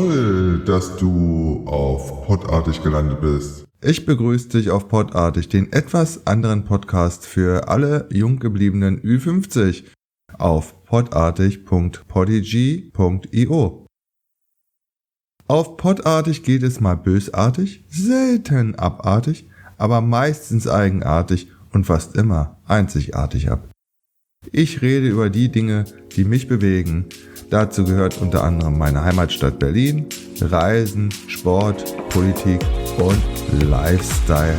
Toll, dass du auf Podartig gelandet bist. Ich begrüße dich auf Podartig, den etwas anderen Podcast für alle jung gebliebenen Ü50 auf podartig.podigy.io. Auf Podartig geht es mal bösartig, selten abartig, aber meistens eigenartig und fast immer einzigartig ab. Ich rede über die Dinge, die mich bewegen. Dazu gehört unter anderem meine Heimatstadt Berlin, Reisen, Sport, Politik und Lifestyle.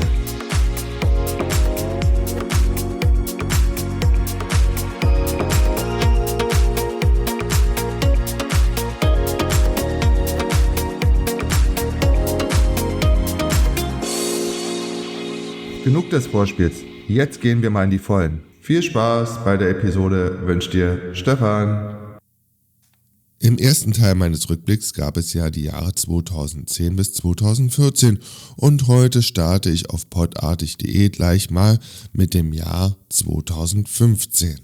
Genug des Vorspiels, jetzt gehen wir mal in die Vollen. Viel Spaß bei der Episode wünscht dir Stefan. Im ersten Teil meines Rückblicks gab es ja die Jahre 2010 bis 2014 und heute starte ich auf podartig.de gleich mal mit dem Jahr 2015.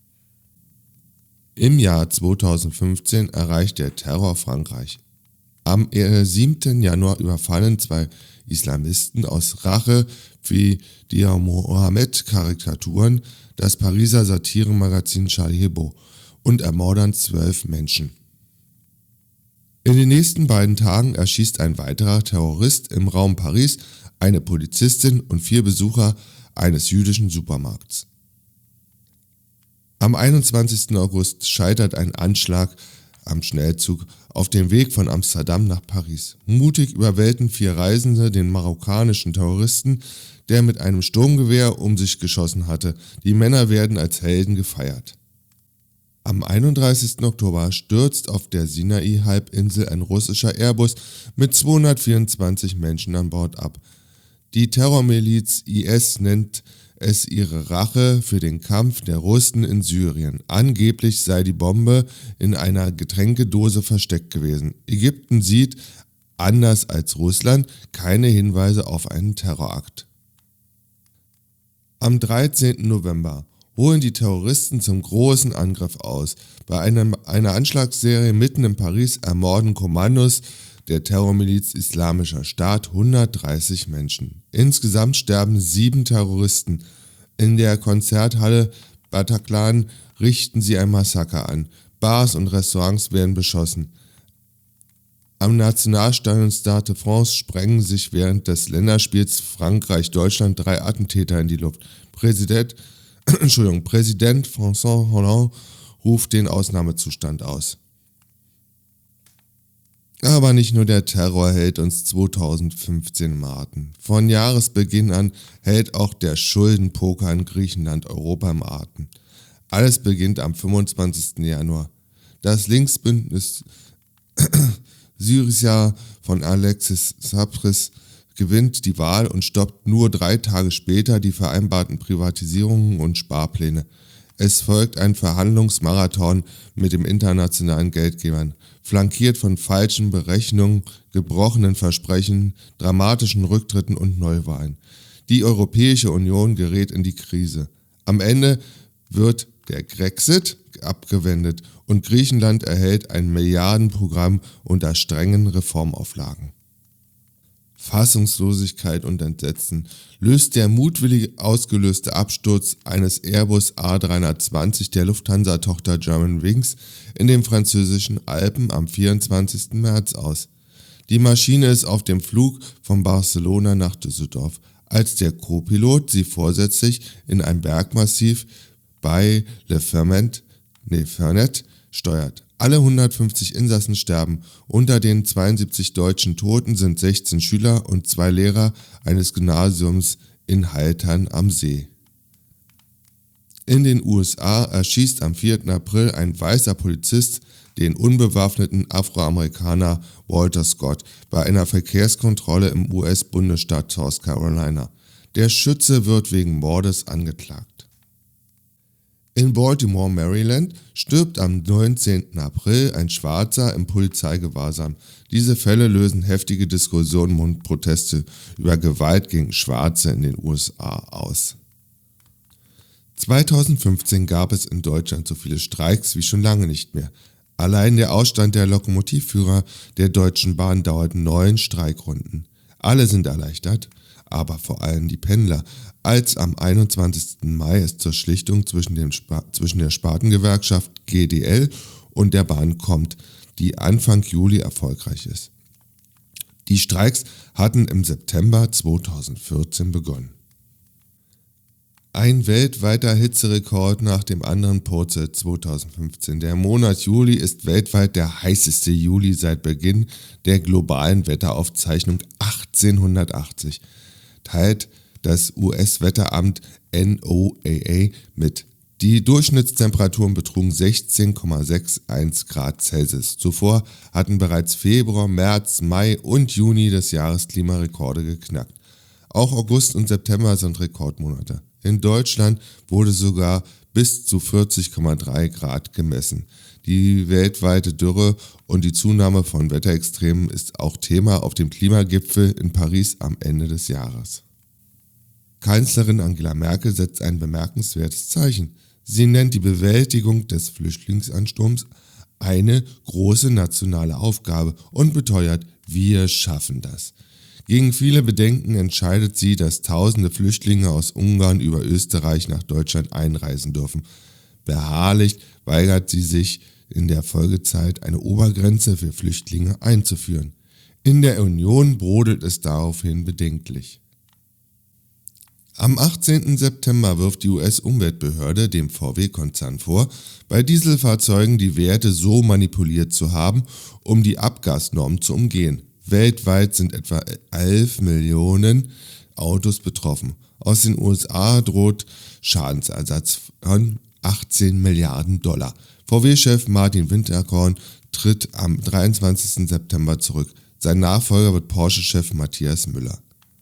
Im Jahr 2015 erreicht der Terror Frankreich. Am 7. Januar überfallen zwei Islamisten aus Rache für die Mohammed-Karikaturen das Pariser Satiremagazin Charlie Hebdo und ermorden 12 Menschen. In den nächsten beiden Tagen erschießt ein weiterer Terrorist im Raum Paris eine Polizistin und 4 Besucher eines jüdischen Supermarkts. Am 21. August scheitert ein Anschlag am Schnellzug auf dem Weg von Amsterdam nach Paris. Mutig überwältigen 4 Reisende den marokkanischen Terroristen, der mit einem Sturmgewehr um sich geschossen hatte. Die Männer werden als Helden gefeiert. Am 31. Oktober stürzt auf der Sinai-Halbinsel ein russischer Airbus mit 224 Menschen an Bord ab. Die Terrormiliz IS nennt es ihre Rache für den Kampf der Russen in Syrien. Angeblich sei die Bombe in einer Getränkedose versteckt gewesen. Ägypten sieht, anders als Russland, keine Hinweise auf einen Terrorakt. Am 13. November holen die Terroristen zum großen Angriff aus. Bei einer Anschlagsserie mitten in Paris ermorden Kommandos der Terrormiliz Islamischer Staat 130 Menschen. Insgesamt sterben 7 Terroristen. In der Konzerthalle Bataclan richten sie ein Massaker an. Bars und Restaurants werden beschossen. Am Nationalstadion Stade de France sprengen sich während des Länderspiels Frankreich-Deutschland 3 Attentäter in die Luft. Präsident François Hollande ruft den Ausnahmezustand aus. Aber nicht nur der Terror hält uns 2015 im Atem. Von Jahresbeginn an hält auch der Schuldenpoker in Griechenland Europa im Atem. Alles beginnt am 25. Januar. Das Linksbündnis Syriza von Alexis Tsipras gewinnt die Wahl und stoppt nur 3 Tage später die vereinbarten Privatisierungen und Sparpläne. Es folgt ein Verhandlungsmarathon mit den internationalen Geldgebern, flankiert von falschen Berechnungen, gebrochenen Versprechen, dramatischen Rücktritten und Neuwahlen. Die Europäische Union gerät in die Krise. Am Ende wird der Grexit abgewendet und Griechenland erhält ein Milliardenprogramm unter strengen Reformauflagen. Fassungslosigkeit und Entsetzen löst der mutwillig ausgelöste Absturz eines Airbus A320 der Lufthansa-Tochter Germanwings in den französischen Alpen am 24. März aus. Die Maschine ist auf dem Flug von Barcelona nach Düsseldorf, als der Co-Pilot sie vorsätzlich in ein Bergmassiv bei Le Fernet steuert. Alle 150 Insassen sterben. Unter den 72 deutschen Toten sind 16 Schüler und 2 Lehrer eines Gymnasiums in Haltern am See. In den USA erschießt am 4. April ein weißer Polizist den unbewaffneten Afroamerikaner Walter Scott bei einer Verkehrskontrolle im US-Bundesstaat South Carolina. Der Schütze wird wegen Mordes angeklagt. In Baltimore, Maryland, stirbt am 19. April ein Schwarzer im Polizeigewahrsam. Diese Fälle lösen heftige Diskussionen und Proteste über Gewalt gegen Schwarze in den USA aus. 2015 gab es in Deutschland so viele Streiks wie schon lange nicht mehr. Allein der Ausstand der Lokomotivführer der Deutschen Bahn dauert 9 Streikrunden. Alle sind erleichtert, aber vor allem die Pendler, als am 21. Mai es zur Schlichtung zwischen der Spartengewerkschaft GDL und der Bahn kommt, die Anfang Juli erfolgreich ist. Die Streiks hatten im September 2014 begonnen. Ein weltweiter Hitzerekord nach dem anderen purzelt 2015. Der Monat Juli ist weltweit der heißeste Juli seit Beginn der globalen Wetteraufzeichnung 1880, teilt das US-Wetteramt NOAA mit. Die Durchschnittstemperaturen betrugen 16,61 Grad Celsius. Zuvor hatten bereits Februar, März, Mai und Juni des Jahres Klimarekorde geknackt. Auch August und September sind Rekordmonate. In Deutschland wurde sogar bis zu 40,3 Grad gemessen. Die weltweite Dürre und die Zunahme von Wetterextremen ist auch Thema auf dem Klimagipfel in Paris am Ende des Jahres. Kanzlerin Angela Merkel setzt ein bemerkenswertes Zeichen. Sie nennt die Bewältigung des Flüchtlingsansturms eine große nationale Aufgabe und beteuert, wir schaffen das. Gegen viele Bedenken entscheidet sie, dass tausende Flüchtlinge aus Ungarn über Österreich nach Deutschland einreisen dürfen. Beharrlich weigert sie sich in der Folgezeit, eine Obergrenze für Flüchtlinge einzuführen. In der Union brodelt es daraufhin bedenklich. Am 18. September wirft die US-Umweltbehörde dem VW-Konzern vor, bei Dieselfahrzeugen die Werte so manipuliert zu haben, um die Abgasnorm zu umgehen. Weltweit sind etwa 11 Millionen Autos betroffen. Aus den USA droht Schadensersatz von 18 Milliarden $. VW-Chef Martin Winterkorn tritt am 23. September zurück. Sein Nachfolger wird Porsche-Chef Matthias Müller.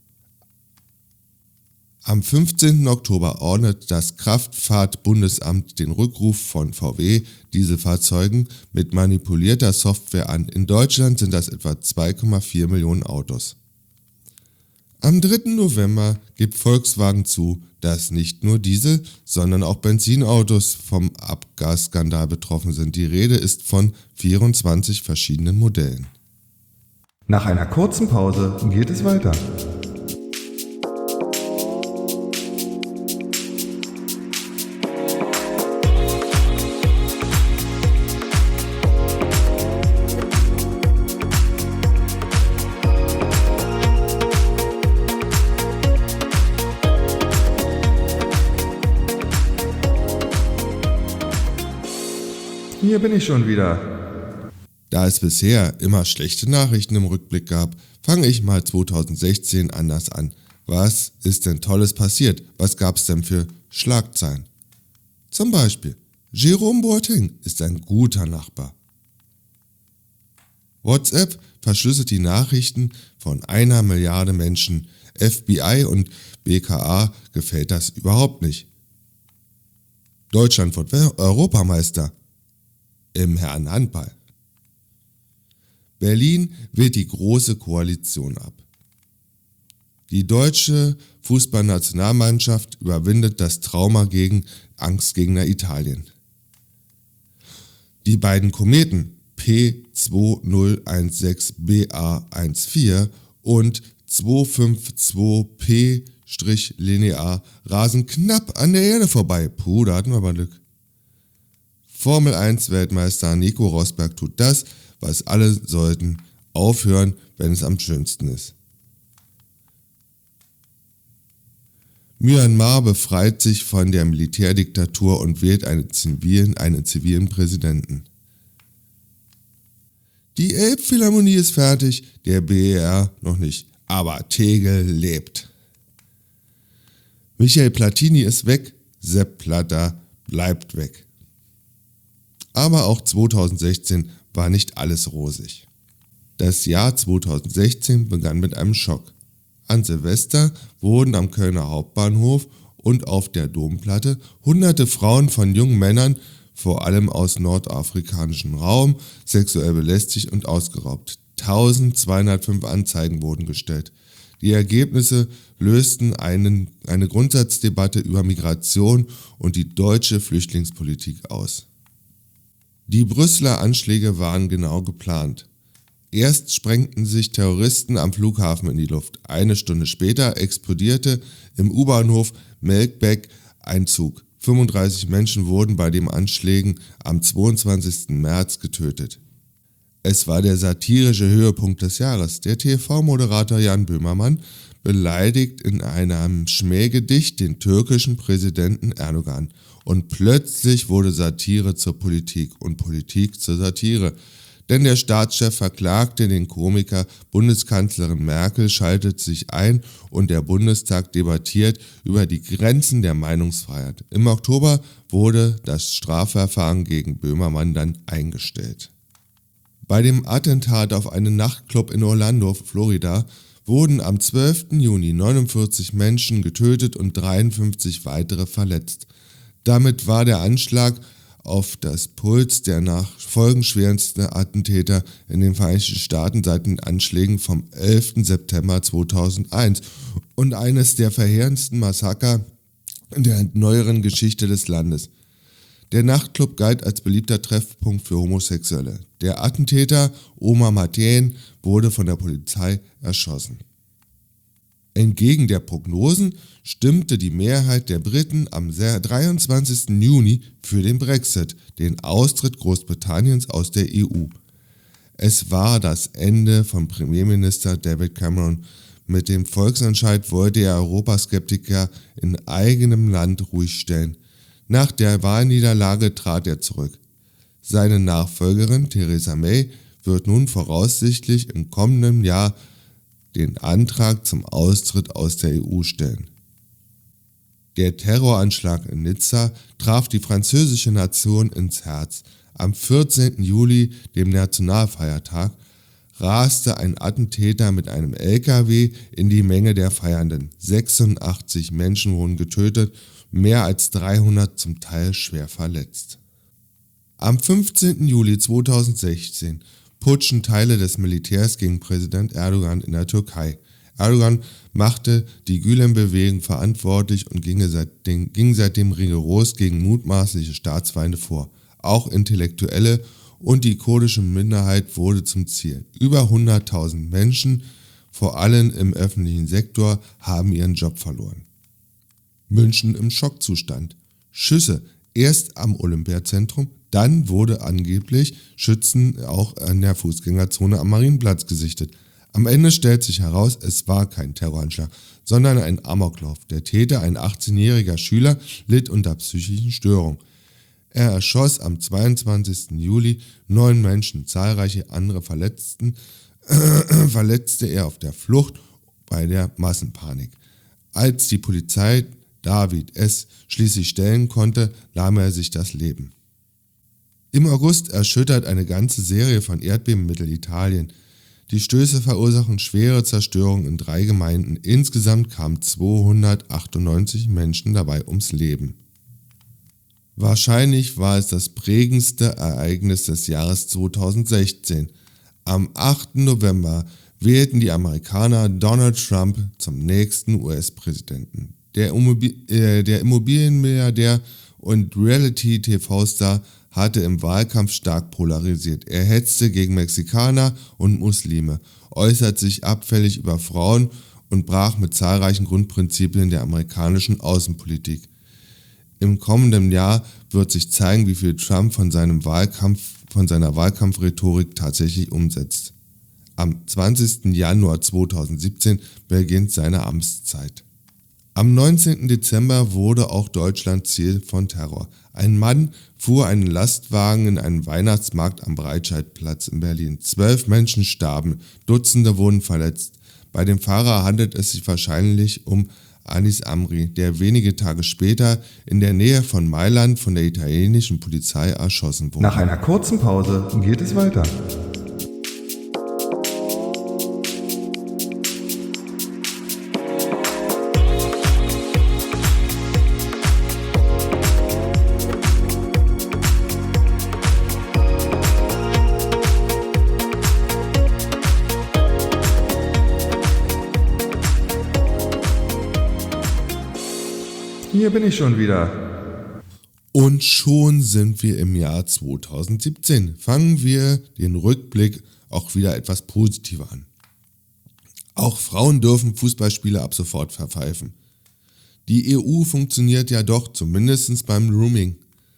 Am 15. Oktober ordnet das Kraftfahrtbundesamt den Rückruf von VW-Dieselfahrzeugen mit manipulierter Software an. In Deutschland sind das etwa 2,4 Millionen Autos. Am 3. November gibt Volkswagen zu, dass nicht nur Diesel, sondern auch Benzinautos vom Abgasskandal betroffen sind. Die Rede ist von 24 verschiedenen Modellen. Nach einer kurzen Pause geht es weiter. Hier bin ich schon wieder. Da es bisher immer schlechte Nachrichten im Rückblick gab, fange ich mal 2016 anders an. Was ist denn Tolles passiert? Was gab es denn für Schlagzeilen? Zum Beispiel, Jerome Boateng ist ein guter Nachbar. WhatsApp verschlüsselt die Nachrichten von 1 Milliarde Menschen. FBI und BKA gefällt das überhaupt nicht. Deutschland wird Europameister im Herrenhandball. Berlin wählt die Große Koalition ab. Die deutsche Fußballnationalmannschaft überwindet das Trauma gegen Angstgegner Italien. Die beiden Kometen P2016BA14 und 252P-Linear rasen knapp an der Erde vorbei. Puh, da hatten wir aber Glück. Formel 1 Weltmeister Nico Rosberg tut das, was alle sollten: aufhören, wenn es am schönsten ist. Myanmar befreit sich von der Militärdiktatur und wählt einen zivilen Präsidenten. Die Elbphilharmonie ist fertig, der BER noch nicht, aber Tegel lebt. Michael Platini ist weg, Sepp Blatter bleibt weg. Aber auch 2016 war nicht alles rosig. Das Jahr 2016 begann mit einem Schock. An Silvester wurden am Kölner Hauptbahnhof und auf der Domplatte hunderte Frauen von jungen Männern, vor allem aus nordafrikanischem Raum, sexuell belästigt und ausgeraubt. 1205 Anzeigen wurden gestellt. Die Ergebnisse lösten eine Grundsatzdebatte über Migration und die deutsche Flüchtlingspolitik aus. Die Brüsseler Anschläge waren genau geplant. Erst sprengten sich Terroristen am Flughafen in die Luft. Eine Stunde später explodierte im U-Bahnhof Melkbeek ein Zug. 35 Menschen wurden bei den Anschlägen am 22. März getötet. Es war der satirische Höhepunkt des Jahres. Der TV-Moderator Jan Böhmermann beleidigt in einem Schmähgedicht den türkischen Präsidenten Erdogan. Und plötzlich wurde Satire zur Politik und Politik zur Satire. Denn der Staatschef verklagte den Komiker, Bundeskanzlerin Merkel schaltet sich ein und der Bundestag debattiert über die Grenzen der Meinungsfreiheit. Im Oktober wurde das Strafverfahren gegen Böhmermann dann eingestellt. Bei dem Attentat auf einen Nachtclub in Orlando, Florida, wurden am 12. Juni 49 Menschen getötet und 53 weitere verletzt. Damit war der Anschlag auf das Puls der nach folgenschwersten Attentäter in den Vereinigten Staaten seit den Anschlägen vom 11. September 2001 und eines der verheerendsten Massaker der neueren Geschichte des Landes. Der Nachtclub galt als beliebter Treffpunkt für Homosexuelle. Der Attentäter Omar Mateen wurde von der Polizei erschossen. Entgegen der Prognosen stimmte die Mehrheit der Briten am 23. Juni für den Brexit, den Austritt Großbritanniens aus der EU. Es war das Ende von Premierminister David Cameron. Mit dem Volksentscheid wollte er Europaskeptiker in eigenem Land ruhig stellen. Nach der Wahlniederlage trat er zurück. Seine Nachfolgerin Theresa May wird nun voraussichtlich im kommenden Jahr den Antrag zum Austritt aus der EU stellen. Der Terroranschlag in Nizza traf die französische Nation ins Herz. Am 14. Juli, dem Nationalfeiertag, raste ein Attentäter mit einem LKW in die Menge der Feiernden. 86 Menschen wurden getötet, mehr als 300 zum Teil schwer verletzt. Am 15. Juli 2016 putschen Teile des Militärs gegen Präsident Erdogan in der Türkei. Erdogan machte die Gülen-Bewegung verantwortlich und ging seitdem rigoros gegen mutmaßliche Staatsfeinde vor. Auch Intellektuelle und die kurdische Minderheit wurde zum Ziel. Über 100.000 Menschen, vor allem im öffentlichen Sektor, haben ihren Job verloren. München im Schockzustand. Schüsse erst am Olympiazentrum, dann wurde angeblich Schützen auch an der Fußgängerzone am Marienplatz gesichtet. Am Ende stellt sich heraus, es war kein Terroranschlag, sondern ein Amoklauf. Der Täter, ein 18-jähriger Schüler, litt unter psychischen Störungen. Er erschoss am 22. Juli 9 Menschen, zahlreiche andere verletzte er auf der Flucht bei der Massenpanik. Als die Polizei David S. schließlich stellen konnte, nahm er sich das Leben. Im August erschüttert eine ganze Serie von Erdbeben Mittelitalien. Die Stöße verursachen schwere Zerstörung in 3 Gemeinden. Insgesamt kamen 298 Menschen dabei ums Leben. Wahrscheinlich war es das prägendste Ereignis des Jahres 2016. Am 8. November wählten die Amerikaner Donald Trump zum nächsten US-Präsidenten. Der Immobilienmilliardär und Reality-TV-Star hatte im Wahlkampf stark polarisiert. Er hetzte gegen Mexikaner und Muslime, äußert sich abfällig über Frauen und brach mit zahlreichen Grundprinzipien der amerikanischen Außenpolitik. Im kommenden Jahr wird sich zeigen, wie viel Trump von seiner Wahlkampfrhetorik tatsächlich umsetzt. Am 20. Januar 2017 beginnt seine Amtszeit. Am 19. Dezember wurde auch Deutschland Ziel von Terror. Ein Mann fuhr einen Lastwagen in einen Weihnachtsmarkt am Breitscheidplatz in Berlin. 12 Menschen starben, Dutzende wurden verletzt. Bei dem Fahrer handelt es sich wahrscheinlich um Anis Amri, der wenige Tage später in der Nähe von Mailand von der italienischen Polizei erschossen wurde. Nach einer kurzen Pause geht es weiter. Hier bin ich schon wieder. Und schon sind wir im Jahr 2017. Fangen wir den Rückblick auch wieder etwas positiver an. Auch Frauen dürfen Fußballspiele ab sofort verpfeifen. Die EU funktioniert ja doch, zumindest beim Roaming.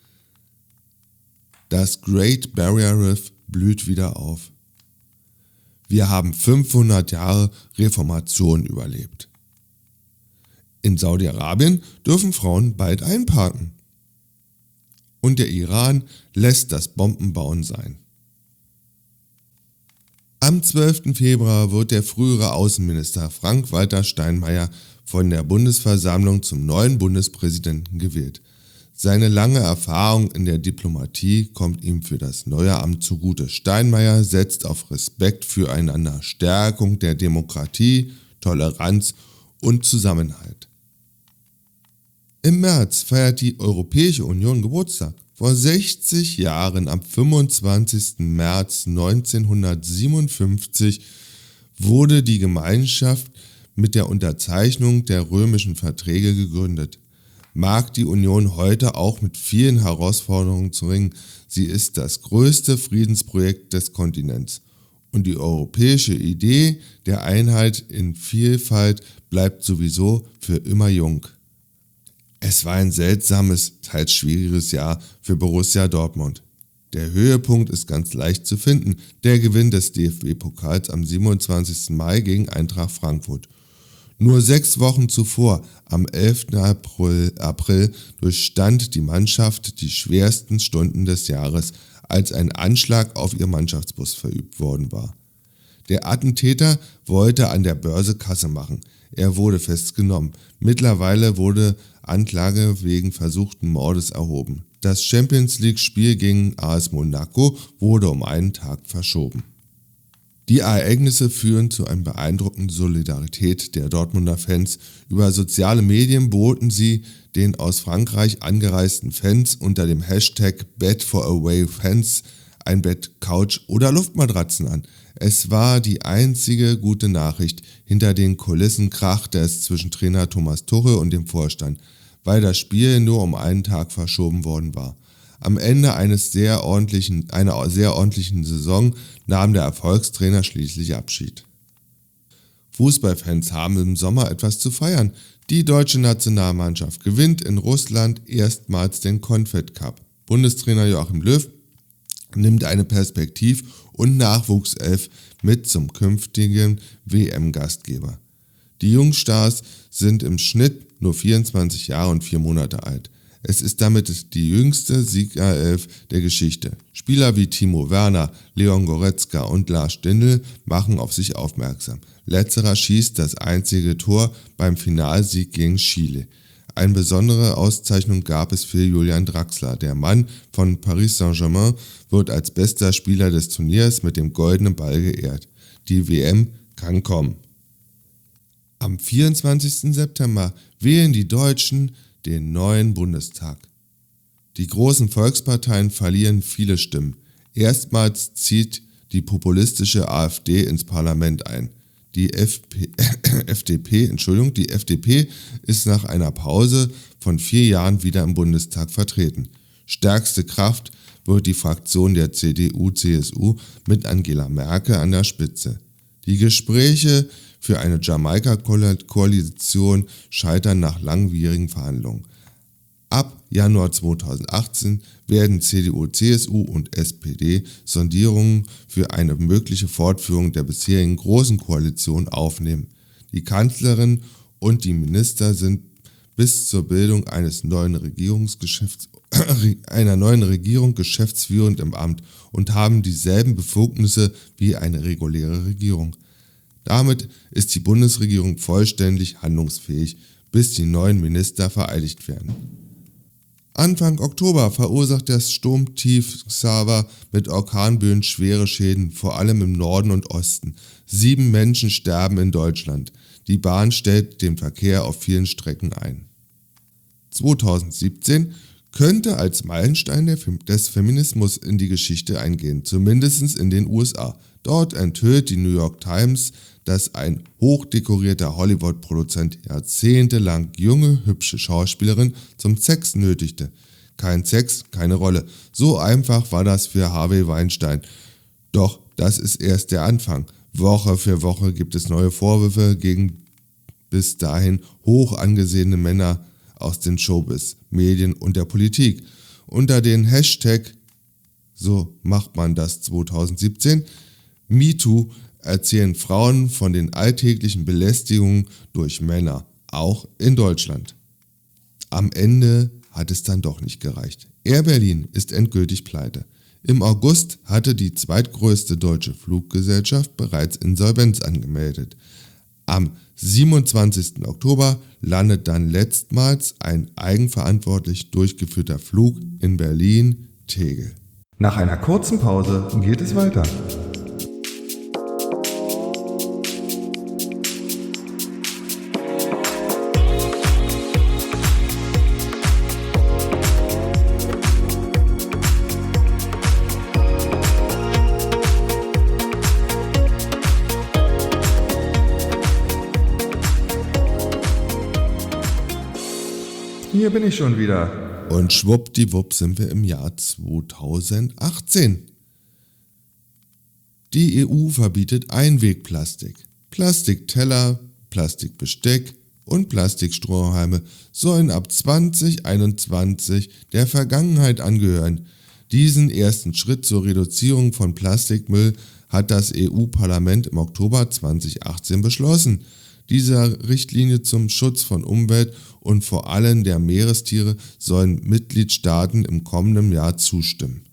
Das Great Barrier Reef blüht wieder auf. Wir haben 500 Jahre Reformation überlebt. In Saudi-Arabien dürfen Frauen bald einparken. Und der Iran lässt das Bombenbauen sein. Am 12. Februar wird der frühere Außenminister Frank-Walter Steinmeier von der Bundesversammlung zum neuen Bundespräsidenten gewählt. Seine lange Erfahrung in der Diplomatie kommt ihm für das neue Amt zugute. Steinmeier setzt auf Respekt füreinander, Stärkung der Demokratie, Toleranz und Zusammenhalt. Im März feiert die Europäische Union Geburtstag. Vor 60 Jahren, am 25. März 1957, wurde die Gemeinschaft mit der Unterzeichnung der römischen Verträge gegründet. Mag die Union heute auch mit vielen Herausforderungen ringen, sie ist das größte Friedensprojekt des Kontinents. Und die europäische Idee der Einheit in Vielfalt bleibt sowieso für immer jung. Es war ein seltsames, teils schwieriges Jahr für Borussia Dortmund. Der Höhepunkt ist ganz leicht zu finden, der Gewinn des DFB-Pokals am 27. Mai gegen Eintracht Frankfurt. Nur 6 Wochen zuvor, am 11. April, durchstand die Mannschaft die schwersten Stunden des Jahres, als ein Anschlag auf ihr Mannschaftsbus verübt worden war. Der Attentäter wollte an der Börse Kasse machen. Er wurde festgenommen. Mittlerweile wurde Anklage wegen versuchten Mordes erhoben. Das Champions-League-Spiel gegen AS Monaco wurde um einen Tag verschoben. Die Ereignisse führen zu einer beeindruckenden Solidarität der Dortmunder Fans. Über soziale Medien boten sie den aus Frankreich angereisten Fans unter dem Hashtag #BedForAwayFans ein Bett, Couch oder Luftmatratzen an. Es war die einzige gute Nachricht. Hinter den Kulissen krachte es zwischen Trainer Thomas Tuchel und dem Vorstand, weil das Spiel nur um einen Tag verschoben worden war. Am Ende einer sehr ordentlichen Saison nahm der Erfolgstrainer schließlich Abschied. Fußballfans haben im Sommer etwas zu feiern. Die deutsche Nationalmannschaft gewinnt in Russland erstmals den Confed Cup. Bundestrainer Joachim Löw nimmt eine Perspektiv- und Nachwuchself mit zum künftigen WM-Gastgeber. Die Jungstars sind im Schnitt nur 24 Jahre und 4 Monate alt. Es ist damit die jüngste Siegerelf der Geschichte. Spieler wie Timo Werner, Leon Goretzka und Lars Stindl machen auf sich aufmerksam. Letzterer schießt das einzige Tor beim Finalsieg gegen Chile. Eine besondere Auszeichnung gab es für Julian Draxler. Der Mann von Paris Saint-Germain wird als bester Spieler des Turniers mit dem goldenen Ball geehrt. Die WM kann kommen. Am 24. September wählen die Deutschen den neuen Bundestag. Die großen Volksparteien verlieren viele Stimmen. Erstmals zieht die populistische AfD ins Parlament ein. Die FDP ist nach einer Pause von 4 Jahren wieder im Bundestag vertreten. Stärkste Kraft wird die Fraktion der CDU/CSU mit Angela Merkel an der Spitze. Die Gespräche für eine Jamaika-Koalition scheitern nach langwierigen Verhandlungen. Ab Januar 2018 werden CDU, CSU und SPD Sondierungen für eine mögliche Fortführung der bisherigen Großen Koalition aufnehmen. Die Kanzlerin und die Minister sind bis zur Bildung einer neuen Regierung geschäftsführend im Amt und haben dieselben Befugnisse wie eine reguläre Regierung. Damit ist die Bundesregierung vollständig handlungsfähig, bis die neuen Minister vereidigt werden. Anfang Oktober verursacht das Sturmtief Xaver mit Orkanböen schwere Schäden, vor allem im Norden und Osten. 7 Menschen sterben in Deutschland. Die Bahn stellt den Verkehr auf vielen Strecken ein. 2017 könnte als Meilenstein des Feminismus in die Geschichte eingehen, zumindest in den USA. Dort enthüllt die New York Times, dass ein hochdekorierter Hollywood-Produzent jahrzehntelang junge, hübsche Schauspielerin zum Sex nötigte. kein Sex, keine Rolle. So einfach war das für Harvey Weinstein. Doch das ist erst der Anfang. Woche für Woche gibt es neue Vorwürfe gegen bis dahin hoch angesehene Männer aus den Showbiz, Medien und der Politik. Unter den Hashtag, so macht man das 2017, MeToo erzählen Frauen von den alltäglichen Belästigungen durch Männer, auch in Deutschland. Am Ende hat es dann doch nicht gereicht. Air Berlin ist endgültig pleite. Im August hatte die zweitgrößte deutsche Fluggesellschaft bereits Insolvenz angemeldet. Am 27. Oktober landet dann letztmals ein eigenverantwortlich durchgeführter Flug in Berlin-Tegel. Nach einer kurzen Pause geht es weiter. Hier bin ich schon wieder. Und schwuppdiwupp sind wir im Jahr 2018. Die EU verbietet Einwegplastik. Plastikteller, Plastikbesteck und Plastikstrohhalme sollen ab 2021 der Vergangenheit angehören. Diesen ersten Schritt zur Reduzierung von Plastikmüll hat das EU-Parlament im Oktober 2018 beschlossen. Dieser Richtlinie zum Schutz von Umwelt und vor allem der Meerestiere sollen Mitgliedstaaten im kommenden Jahr zustimmen.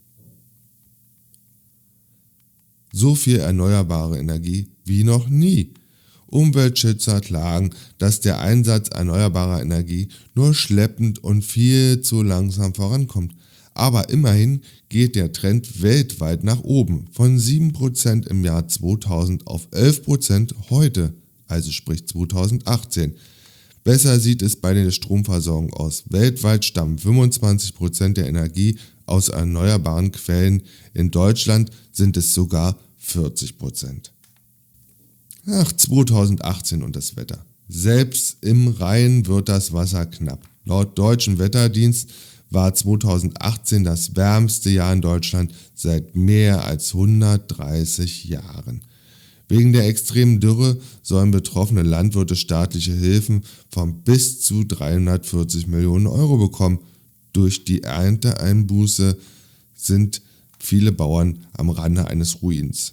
So viel erneuerbare Energie wie noch nie. Umweltschützer klagen, dass der Einsatz erneuerbarer Energie nur schleppend und viel zu langsam vorankommt. Aber immerhin geht der Trend weltweit nach oben, von 7% im Jahr 2000 auf 11% heute, also sprich 2018. Besser sieht es bei der Stromversorgung aus. Weltweit stammen 25% der Energie aus erneuerbaren Quellen. In Deutschland sind es sogar 40%. Ach, 2018 und das Wetter. Selbst im Rhein wird das Wasser knapp. Laut Deutschen Wetterdienst war 2018 das wärmste Jahr in Deutschland seit mehr als 130 Jahren. Wegen der extremen Dürre sollen betroffene Landwirte staatliche Hilfen von bis zu 340 Millionen Euro bekommen. Durch die Ernteeinbuße sind viele Bauern am Rande eines Ruins.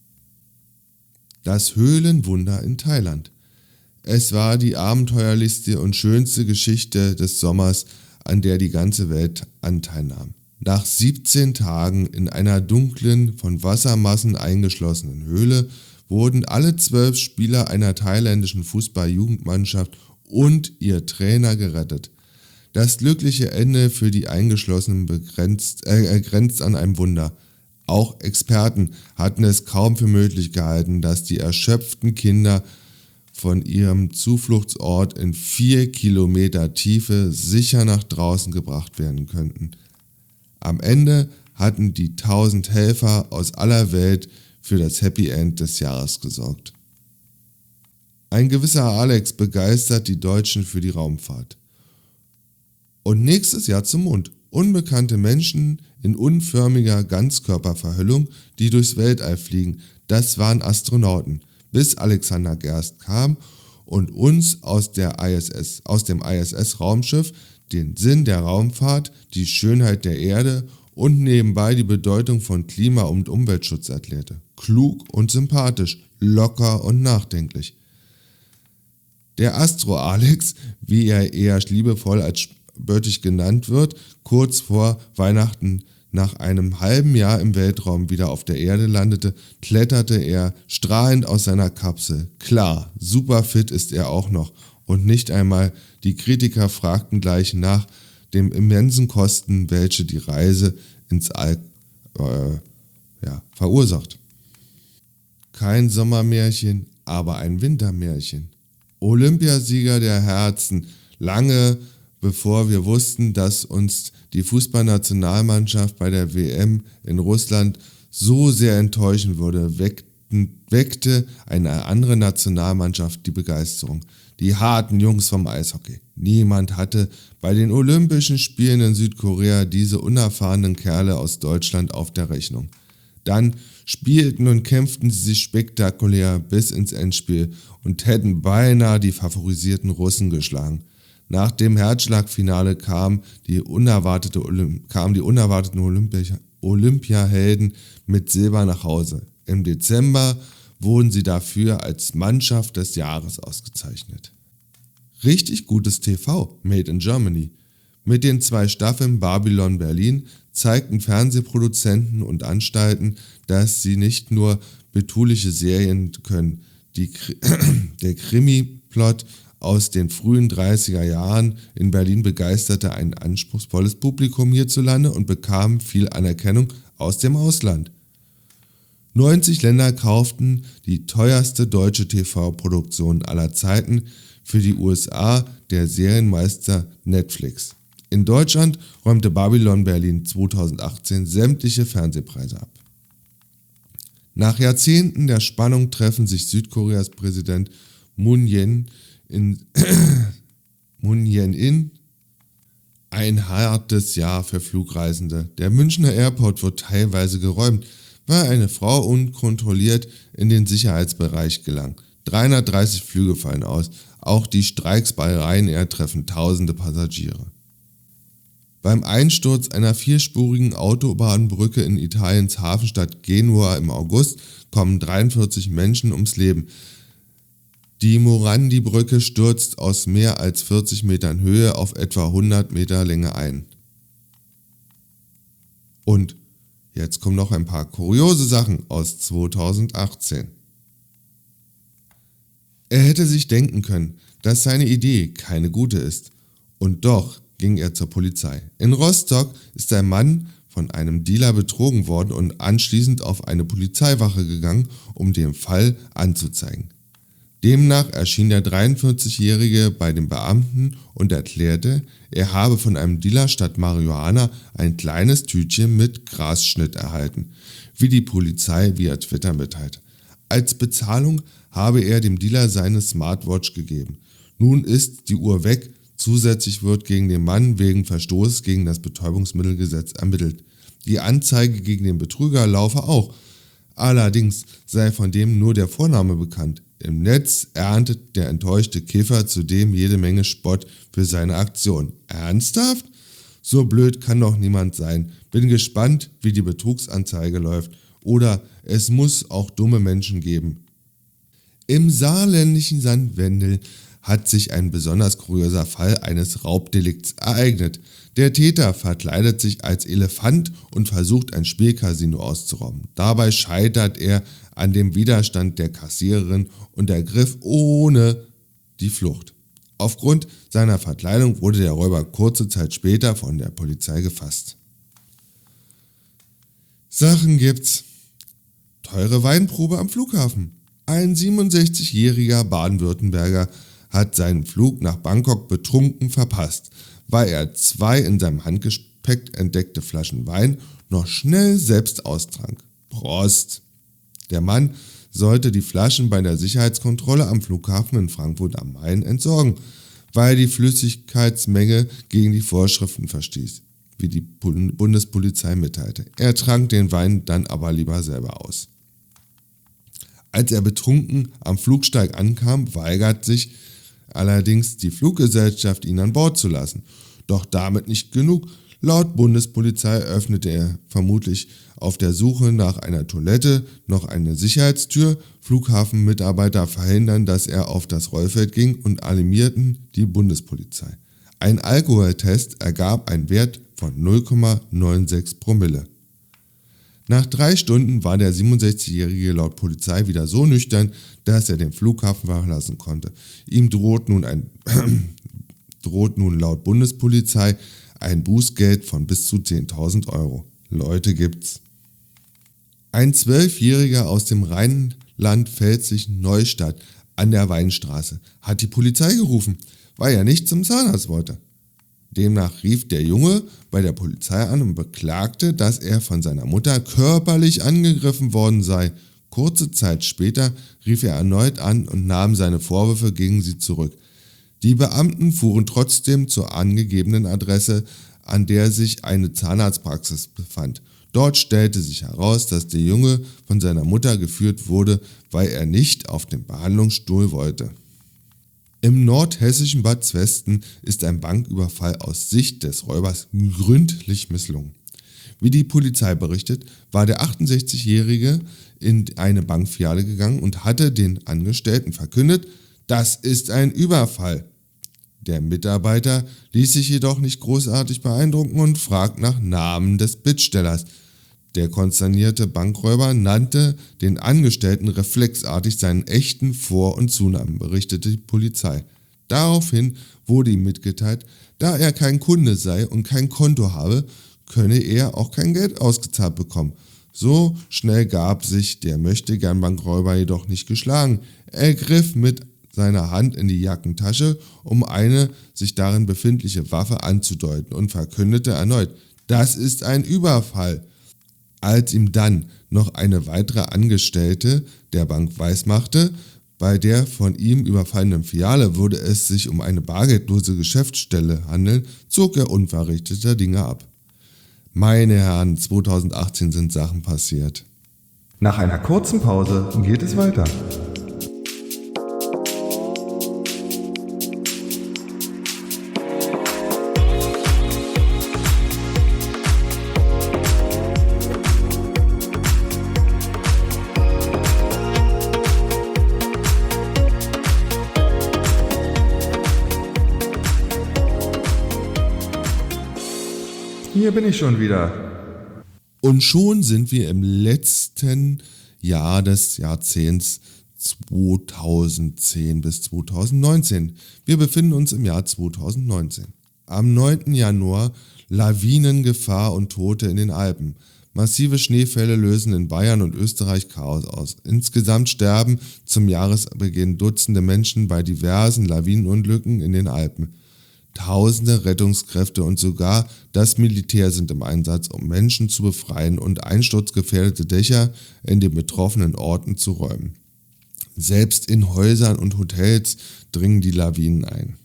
Das Höhlenwunder in Thailand. Es war die abenteuerlichste und schönste Geschichte des Sommers, an der die ganze Welt Anteil nahm. Nach 17 Tagen in einer dunklen, von Wassermassen eingeschlossenen Höhle wurden alle 12 Spieler einer thailändischen Fußball-Jugendmannschaft und ihr Trainer gerettet. Das glückliche Ende für die Eingeschlossenen grenzt an einem Wunder. Auch Experten hatten es kaum für möglich gehalten, dass die erschöpften Kinder von ihrem Zufluchtsort in 4 Kilometer Tiefe sicher nach draußen gebracht werden könnten. Am Ende hatten die 1000 Helfer aus aller Welt für das Happy End des Jahres gesorgt. Ein gewisser Alex begeistert die Deutschen für die Raumfahrt. Und nächstes Jahr zum Mond. Unbekannte Menschen in unförmiger Ganzkörperverhüllung, die durchs Weltall fliegen. Das waren Astronauten, bis Alexander Gerst kam und uns aus dem ISS-Raumschiff den Sinn der Raumfahrt, die Schönheit der Erde und nebenbei die Bedeutung von Klima- und Umweltschutz erklärte. Klug und sympathisch, locker und nachdenklich. Der Astro-Alex, wie er eher liebevoll als spöttisch genannt wird, kurz vor Weihnachten nach einem halben Jahr im Weltraum wieder auf der Erde landete, kletterte er strahlend aus seiner Kapsel. Klar, super fit ist er auch noch und nicht einmal die Kritiker fragten gleich nach den immensen Kosten, welche die Reise ins All verursacht. Kein Sommermärchen, aber ein Wintermärchen. Olympiasieger der Herzen, lange bevor wir wussten, dass uns die Fußballnationalmannschaft bei der WM in Russland so sehr enttäuschen würde, weckten weckte eine andere Nationalmannschaft die Begeisterung. Die harten Jungs vom Eishockey. Niemand hatte bei den Olympischen Spielen in Südkorea diese unerfahrenen Kerle aus Deutschland auf der Rechnung. Dann spielten und kämpften sie sich spektakulär bis ins Endspiel und hätten beinahe die favorisierten Russen geschlagen. Nach dem Herzschlagfinale kamen die unerwarteten Olympiahelden mit Silber nach Hause. Im Dezember wurden sie dafür als Mannschaft des Jahres ausgezeichnet. Richtig gutes TV, Made in Germany. Mit den 2 Staffeln Babylon Berlin zeigten Fernsehproduzenten und Anstalten, dass sie nicht nur betuliche Serien können. Der Krimi-Plot aus den frühen 30er Jahren in Berlin begeisterte ein anspruchsvolles Publikum hierzulande und bekam viel Anerkennung aus dem Ausland. 90 Länder kauften die teuerste deutsche TV-Produktion aller Zeiten, für die USA der Serienmeister Netflix. In Deutschland räumte Babylon Berlin 2018 sämtliche Fernsehpreise ab. Nach Jahrzehnten der Spannung treffen sich Südkoreas Präsident Moon Jae-in, ein hartes Jahr für Flugreisende. Der Münchner Airport wird teilweise geräumt, weil eine Frau unkontrolliert in den Sicherheitsbereich gelang. 330 Flüge fallen aus. Auch die Streiks bei Ryanair treffen tausende Passagiere. Beim Einsturz einer 4-spurigen Autobahnbrücke in Italiens Hafenstadt Genua im August kommen 43 Menschen ums Leben. Die Morandi-Brücke stürzt aus mehr als 40 Metern Höhe auf etwa 100 Meter Länge ein. Und jetzt kommen noch ein paar kuriose Sachen aus 2018. Er hätte sich denken können, dass seine Idee keine gute ist. Und doch ging er zur Polizei. In Rostock ist ein Mann von einem Dealer betrogen worden und anschließend auf eine Polizeiwache gegangen, um den Fall anzuzeigen. Demnach erschien der 43-Jährige bei dem Beamten und erklärte, er habe von einem Dealer statt Marihuana ein kleines Tütchen mit Grasschnitt erhalten, wie die Polizei via Twitter mitteilt. Als Bezahlung habe er dem Dealer seine Smartwatch gegeben. Nun ist die Uhr weg, zusätzlich wird gegen den Mann wegen Verstoßes gegen das Betäubungsmittelgesetz ermittelt. Die Anzeige gegen den Betrüger laufe auch, allerdings sei von dem nur der Vorname bekannt. Im Netz erntet der enttäuschte Kiffer zudem jede Menge Spott für seine Aktion. Ernsthaft? So blöd kann doch niemand sein. Bin gespannt, wie die Betrugsanzeige läuft. Oder es muss auch dumme Menschen geben. Im saarländischen Sandwendel hat sich ein besonders kuriöser Fall eines Raubdelikts ereignet. Der Täter verkleidet sich als Elefant und versucht ein Spielcasino auszurauben. Dabei scheitert er an dem Widerstand der Kassiererin und ergriff ohne die Flucht. Aufgrund seiner Verkleidung wurde der Räuber kurze Zeit später von der Polizei gefasst. Sachen gibt's. Teure Weinprobe am Flughafen. Ein 67-jähriger Baden-Württemberger hat seinen Flug nach Bangkok betrunken verpasst, weil er 2 in seinem Handgepäck entdeckte Flaschen Wein noch schnell selbst austrank. Prost! Der Mann sollte die Flaschen bei der Sicherheitskontrolle am Flughafen in Frankfurt am Main entsorgen, weil die Flüssigkeitsmenge gegen die Vorschriften verstieß, wie die Bundespolizei mitteilte. Er trank den Wein dann aber lieber selber aus. Als er betrunken am Flugsteig ankam, weigert sich allerdings die Fluggesellschaft, ihn an Bord zu lassen. Doch damit nicht genug. Laut Bundespolizei öffnete er vermutlich auf der Suche nach einer Toilette noch eine Sicherheitstür. Flughafenmitarbeiter verhindern, dass er auf das Rollfeld ging und alarmierten die Bundespolizei. Ein Alkoholtest ergab einen Wert von 0,96 Promille. Nach 3 Stunden war der 67-Jährige laut Polizei wieder so nüchtern, dass er den Flughafen verlassen konnte. Ihm droht nun laut Bundespolizei ein Bußgeld von bis zu 10.000 Euro. Leute gibt's. Ein 12-Jähriger aus dem Rheinland-Pfälzischen Neustadt an der Weinstraße hat die Polizei gerufen, weil er nicht zum Zahnarzt wollte. Demnach rief der Junge bei der Polizei an und beklagte, dass er von seiner Mutter körperlich angegriffen worden sei. Kurze Zeit später rief er erneut an und nahm seine Vorwürfe gegen sie zurück. Die Beamten fuhren trotzdem zur angegebenen Adresse, an der sich eine Zahnarztpraxis befand. Dort stellte sich heraus, dass der Junge von seiner Mutter geführt wurde, weil er nicht auf den Behandlungsstuhl wollte. Im nordhessischen Bad Zwesten ist ein Banküberfall aus Sicht des Räubers gründlich misslungen. Wie die Polizei berichtet, war der 68-Jährige in eine Bankfiliale gegangen und hatte den Angestellten verkündet, das ist ein Überfall. Der Mitarbeiter ließ sich jedoch nicht großartig beeindrucken und fragt nach Namen des Bittstellers. Der konsternierte Bankräuber nannte den Angestellten reflexartig seinen echten Vor- und Zunamen, berichtete die Polizei. Daraufhin wurde ihm mitgeteilt, da er kein Kunde sei und kein Konto habe, könne er auch kein Geld ausgezahlt bekommen. So schnell gab sich der Möchtegern-Bankräuber jedoch nicht geschlagen. Er griff mit seiner Hand in die Jackentasche, um eine sich darin befindliche Waffe anzudeuten und verkündete erneut, das ist ein Überfall. Als ihm dann noch eine weitere Angestellte der Bank weismachte, bei der von ihm überfallenen Filiale würde es sich um eine bargeldlose Geschäftsstelle handeln, zog er unverrichteter Dinge ab. Meine Herren, 2018 sind Sachen passiert. Nach einer kurzen Pause geht es weiter. Hier bin ich schon wieder. Und schon sind wir im letzten Jahr des Jahrzehnts 2010 bis 2019. Wir befinden uns im Jahr 2019. Am 9. Januar Lawinengefahr und Tote in den Alpen. Massive Schneefälle lösen in Bayern und Österreich Chaos aus. Insgesamt sterben zum Jahresbeginn Dutzende Menschen bei diversen Lawinenunglücken in den Alpen. Tausende Rettungskräfte und sogar das Militär sind im Einsatz, um Menschen zu befreien und einsturzgefährdete Dächer in den betroffenen Orten zu räumen. Selbst in Häusern und Hotels dringen die Lawinen ein.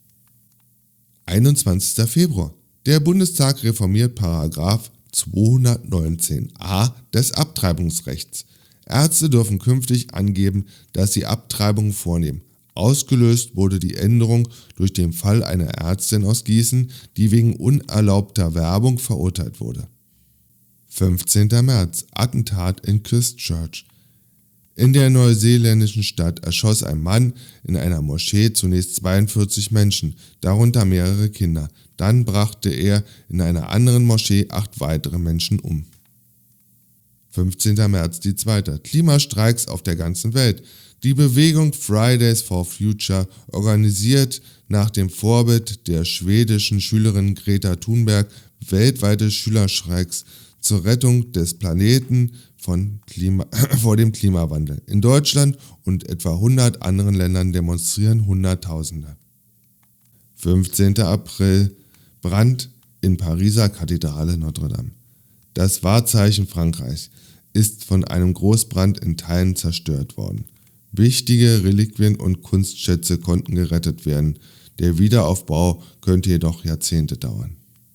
21. Februar. Der Bundestag reformiert Paragraph 219a des Abtreibungsrechts. Ärzte dürfen künftig angeben, dass sie Abtreibungen vornehmen. Ausgelöst wurde die Änderung durch den Fall einer Ärztin aus Gießen, die wegen unerlaubter Werbung verurteilt wurde. 15. März. Attentat in Christchurch. In der neuseeländischen Stadt erschoss ein Mann in einer Moschee zunächst 42 Menschen, darunter mehrere Kinder. Dann brachte er in einer anderen Moschee 8 weitere Menschen um. 15. März, die zweite. Klimastreiks auf der ganzen Welt. Die Bewegung Fridays for Future organisiert nach dem Vorbild der schwedischen Schülerin Greta Thunberg weltweite Schülerstreiks zur Rettung des Planeten vor dem Klimawandel. In Deutschland und etwa 100 anderen Ländern demonstrieren Hunderttausende. 15. April. Brand in Pariser Kathedrale Notre Dame. Das Wahrzeichen Frankreichs ist von einem Großbrand in Teilen zerstört worden. Wichtige Reliquien und Kunstschätze konnten gerettet werden. Der Wiederaufbau könnte jedoch Jahrzehnte dauern.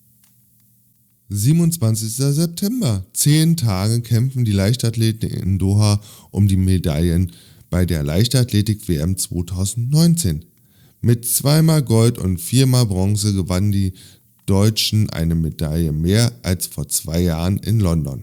27. September. 10 Tage kämpfen die Leichtathleten in Doha um die Medaillen bei der Leichtathletik-WM 2019. Mit 2-mal Gold und 4-mal Bronze gewannen die Deutschen eine Medaille mehr als vor 2 Jahren in London.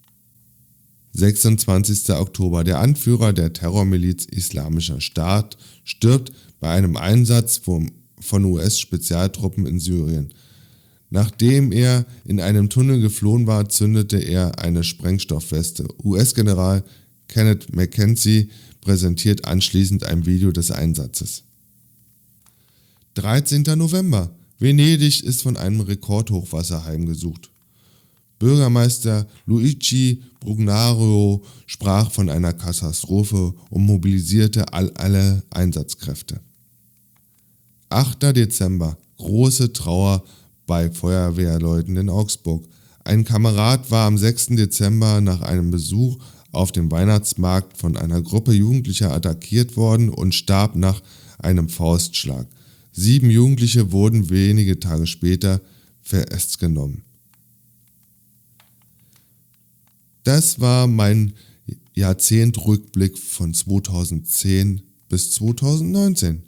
26. Oktober. Der Anführer der Terrormiliz Islamischer Staat stirbt bei einem Einsatz von US-Spezialtruppen in Syrien. Nachdem er in einem Tunnel geflohen war, zündete er eine Sprengstoffweste. US-General Kenneth McKenzie präsentiert anschließend ein Video des Einsatzes. 13. November. Venedig ist von einem Rekordhochwasser heimgesucht. Bürgermeister Luigi Brugnaro sprach von einer Katastrophe und mobilisierte alle Einsatzkräfte. 8. Dezember. Große Trauer bei Feuerwehrleuten in Augsburg. Ein Kamerad war am 6. Dezember nach einem Besuch auf dem Weihnachtsmarkt von einer Gruppe Jugendlicher attackiert worden und starb nach einem Faustschlag. 7 Jugendliche wurden wenige Tage später festgenommen. Das war mein Jahrzehntrückblick von 2010 bis 2019.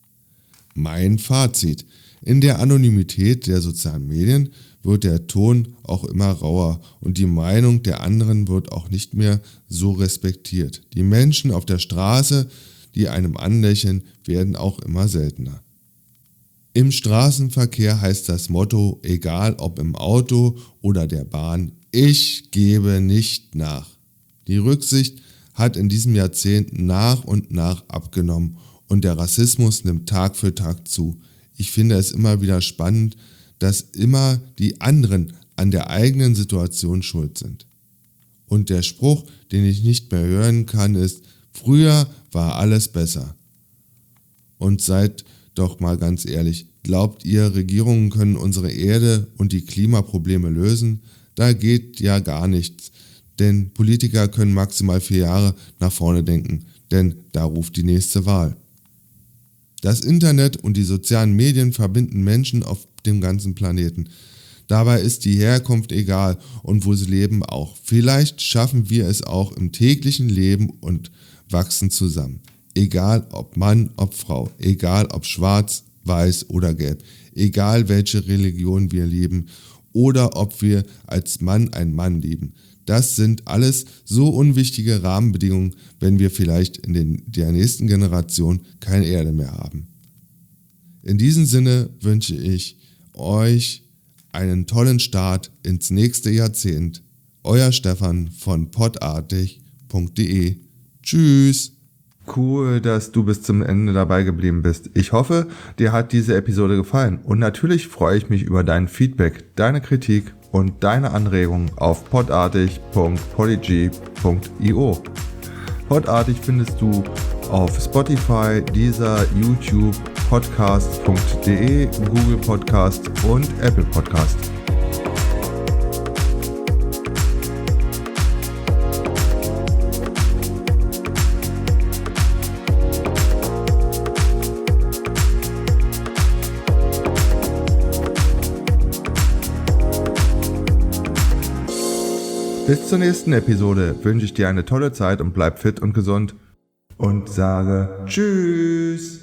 Mein Fazit: In der Anonymität der sozialen Medien wird der Ton auch immer rauer und die Meinung der anderen wird auch nicht mehr so respektiert. Die Menschen auf der Straße, die einem anlächeln, werden auch immer seltener. Im Straßenverkehr heißt das Motto, egal ob im Auto oder der Bahn: Ich gebe nicht nach. Die Rücksicht hat in diesem Jahrzehnt nach und nach abgenommen und der Rassismus nimmt Tag für Tag zu. Ich finde es immer wieder spannend, dass immer die anderen an der eigenen Situation schuld sind. Und der Spruch, den ich nicht mehr hören kann, ist: Früher war alles besser. Und seid doch mal ganz ehrlich, glaubt ihr, Regierungen können unsere Erde und die Klimaprobleme lösen? Da geht ja gar nichts, denn Politiker können maximal 4 Jahre nach vorne denken, denn da ruft die nächste Wahl. Das Internet und die sozialen Medien verbinden Menschen auf dem ganzen Planeten. Dabei ist die Herkunft egal und wo sie leben auch. Vielleicht schaffen wir es auch im täglichen Leben und wachsen zusammen. Egal ob Mann, ob Frau, egal ob schwarz, weiß oder gelb, egal welche Religion wir lieben oder ob wir als Mann einen Mann lieben. Das sind alles so unwichtige Rahmenbedingungen, wenn wir vielleicht in der nächsten Generation keine Erde mehr haben. In diesem Sinne wünsche ich euch einen tollen Start ins nächste Jahrzehnt. Euer Stefan von podartig.de. Tschüss. Cool, dass du bis zum Ende dabei geblieben bist. Ich hoffe, dir hat diese Episode gefallen und natürlich freue ich mich über dein Feedback, deine Kritik und deine Anregungen auf podartig.polyg.io. Podartig findest du auf Spotify, Deezer, YouTube, podcast.de, Google Podcast und Apple Podcast. Bis zur nächsten Episode wünsche ich dir eine tolle Zeit und bleib fit und gesund und sage Tschüss.